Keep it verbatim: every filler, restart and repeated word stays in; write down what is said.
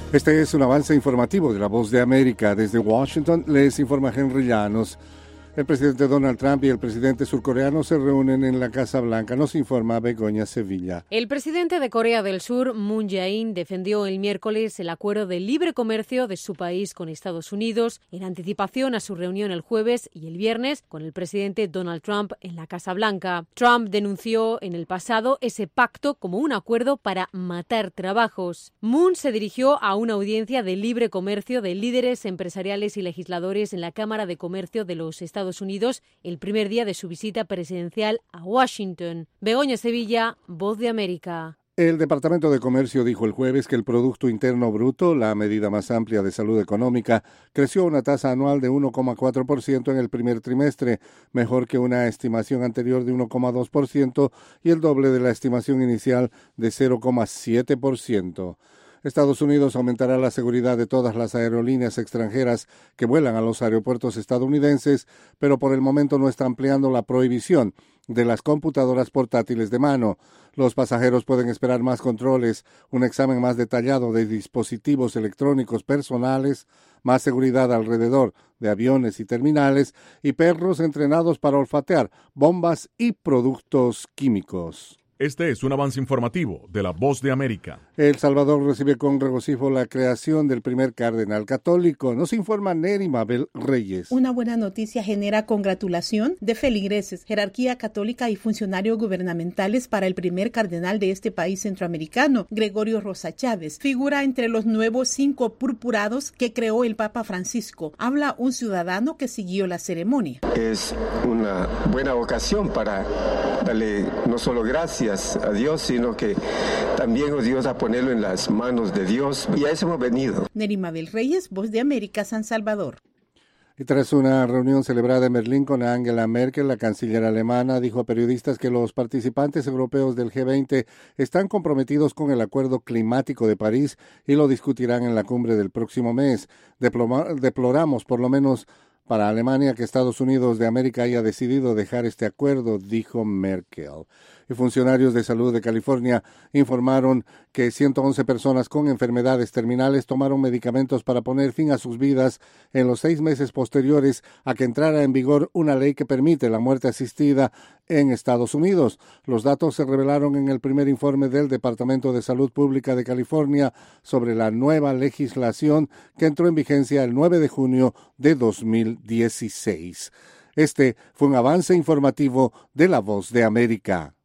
Este es un avance informativo de La Voz de América. Desde Washington les informa Henry Llanos. El presidente Donald Trump y el presidente surcoreano se reúnen en la Casa Blanca. Nos informa Begoña Sevilla. El presidente de Corea del Sur, Moon Jae-in, defendió el miércoles el acuerdo de libre comercio de su país con Estados Unidos en anticipación a su reunión el jueves y el viernes con el presidente Donald Trump en la Casa Blanca. Trump denunció en el pasado ese pacto como un acuerdo para matar trabajos. Moon se dirigió a una audiencia de libre comercio de líderes empresariales y legisladores en la Cámara de Comercio de los Estados Unidos el primer día de su visita presidencial a Washington. Begoña Sevilla, Voz de América. El Departamento de Comercio dijo el jueves que el Producto Interno Bruto, la medida más amplia de salud económica, creció a una tasa anual de uno coma cuatro por ciento en el primer trimestre, mejor que una estimación anterior de uno coma dos por ciento y el doble de la estimación inicial de cero coma siete por ciento. Estados Unidos aumentará la seguridad de todas las aerolíneas extranjeras que vuelan a los aeropuertos estadounidenses, pero por el momento no está ampliando la prohibición de las computadoras portátiles de mano. Los pasajeros pueden esperar más controles, un examen más detallado de dispositivos electrónicos personales, más seguridad alrededor de aviones y terminales y perros entrenados para olfatear bombas y productos químicos. Este es un avance informativo de La Voz de América. El Salvador recibe con regocijo la creación del primer cardenal católico. Nos informa Neri Mabel Reyes. Una buena noticia genera congratulación de feligreses, jerarquía católica y funcionarios gubernamentales para el primer cardenal de este país centroamericano, Gregorio Rosa Chávez. Figura entre los nuevos cinco purpurados que creó el Papa Francisco. Habla un ciudadano que siguió la ceremonia. Es una buena ocasión para darle no solo gracias a Dios, sino que también oh Dios a ponerlo en las manos de Dios, y a eso hemos venido. Neri Mabel Reyes, Voz de América, San Salvador. Y tras una reunión celebrada en Berlín con Angela Merkel, la canciller alemana dijo a periodistas que los participantes europeos del G veinte están comprometidos con el Acuerdo Climático de París y lo discutirán en la cumbre del próximo mes. Deploma, deploramos por lo menos para Alemania que Estados Unidos de América haya decidido dejar este acuerdo, dijo Merkel. Y funcionarios de salud de California informaron que ciento once personas con enfermedades terminales tomaron medicamentos para poner fin a sus vidas en los seis meses posteriores a que entrara en vigor una ley que permite la muerte asistida en Estados Unidos. Los datos se revelaron en el primer informe del Departamento de Salud Pública de California sobre la nueva legislación que entró en vigencia el nueve de junio de dos mil dieciséis. Este fue un avance informativo de La Voz de América.